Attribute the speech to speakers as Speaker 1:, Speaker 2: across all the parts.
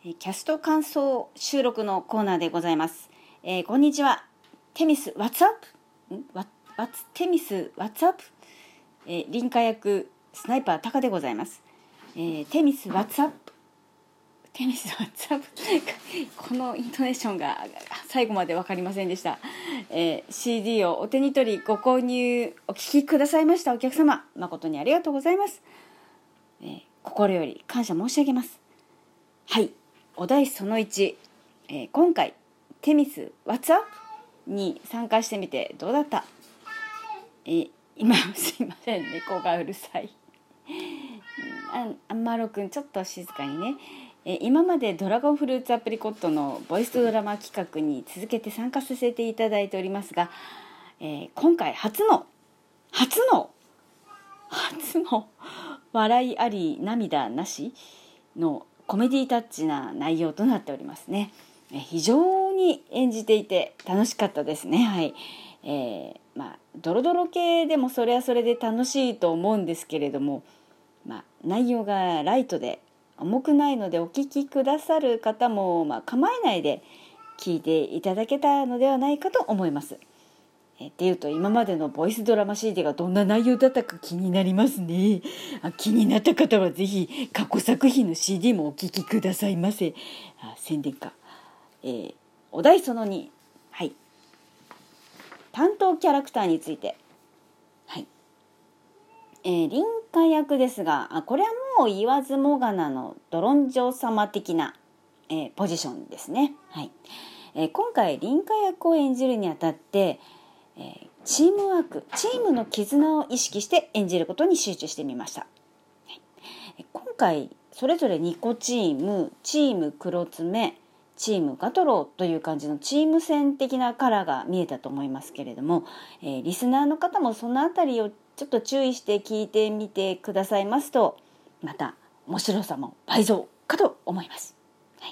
Speaker 1: キャスト感想収録のコーナーでございます。こんにちは。テミス What's up? テミス What's up? 林家役スナイパータカでございます。テミス What's up? テミス What's up? このイントネーションが最後まで分かりませんでした。CD をお手に取りご購入お聞きくださいましたお客様、誠にありがとうございます。心より感謝申し上げます。はい、お題その1、今回テミス What's up? に参加してみてどうだった？今すいません、猫がうるさい。アンマロくんちょっと静かにね。今までドラゴンフルーツアプリコットのボイスドラマ企画に続けて参加させていただいておりますが、今回初の笑いあり涙なしのコメディタッチな内容となっておりますね。非常に演じていて楽しかったですね。はい。ドロドロ系でもそれはそれで楽しいと思うんですけれども、内容がライトで重くないのでお聞きくださる方も、構えないで聞いていただけたのではないかと思います。っていうと今までのボイスドラマ CD がどんな内容だったか気になりますね。気になった方はぜひ過去作品の CD もお聞きくださいませ。宣伝か。お題その2、はい、担当キャラクターについて、はい、林家役ですが、これはもう言わずもがなのドロンジョ様的な、ポジションですね。はい。今回林家役を演じるにあたって、チームワーク、チームの絆を意識して演じることに集中してみました。はい、今回それぞれ2個チーム黒爪、チームガトロという感じのチーム戦的なカラーが見えたと思いますけれども、リスナーの方もそのあたりをちょっと注意して聞いてみてくださいますと、また面白さも倍増かと思います。はい。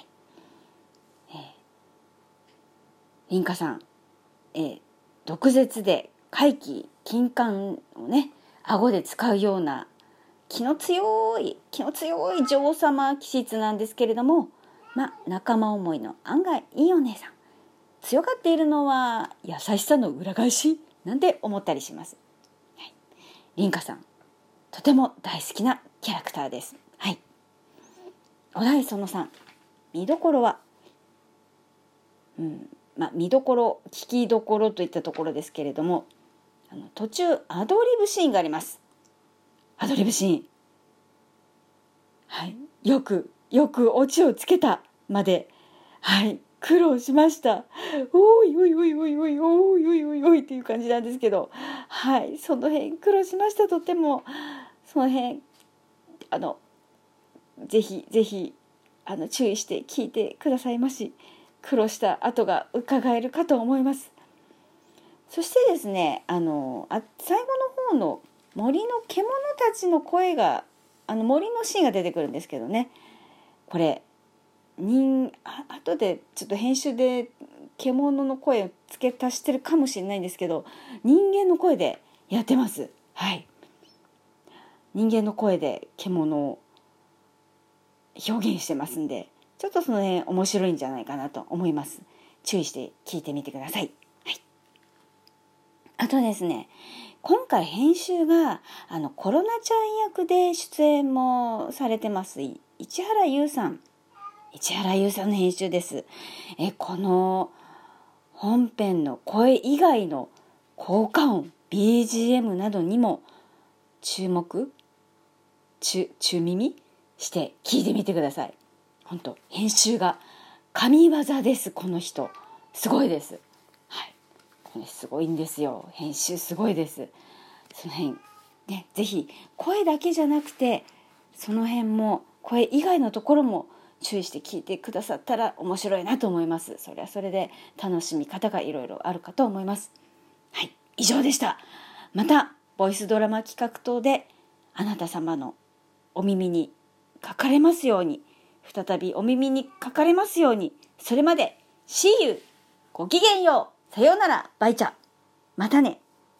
Speaker 1: 林家さん、毒舌で怪奇金冠をね顎で使うような気の強い女王様気質なんですけれども、仲間思いの案外いいお姉さん、強がっているのは優しさの裏返しなんて思ったりします。はい、林家さんとても大好きなキャラクターです。はい。お題その3、見どころは、見どころ聞きどころといったところですけれども、途中アドリブシーンがあります。アドリブシーン、はい、よくオチをつけたまで、はい、苦労しました。おいっていう感じなんですけど、はい、その辺苦労しました。とてもその辺ぜひ注意して聞いてくださいまし。苦労した跡が伺えるかと思います。そしてですね、最後の方の森の獣たちの声が、森のシーンが出てくるんですけどね、これ後でちょっと編集で獣の声を付け足してるかもしれないんですけど、人間の声でやってます。はい。人間の声で獣を表現してますんで、ちょっとその辺面白いんじゃないかなと思います。注意して聞いてみてください。はい。あとですね、今回編集がコロナちゃん役で出演もされてます市原優さんの編集です。この本編の声以外の効果音 BGM などにも注耳して聞いてみてください。本当編集が神業です。この人すごいです。はい、これすごいんですよ。編集すごいです。その辺ね、ぜひ声だけじゃなくてその辺も声以外のところも注意して聞いてくださったら面白いなと思います。それはそれで楽しみ方がいろいろあるかと思います。はい、以上でした。またボイスドラマ企画等であなた様のお耳にかかれますように、再びお耳にかかれますように。それまで See you、 ごきげんよう、さようなら、バイチャ、またね。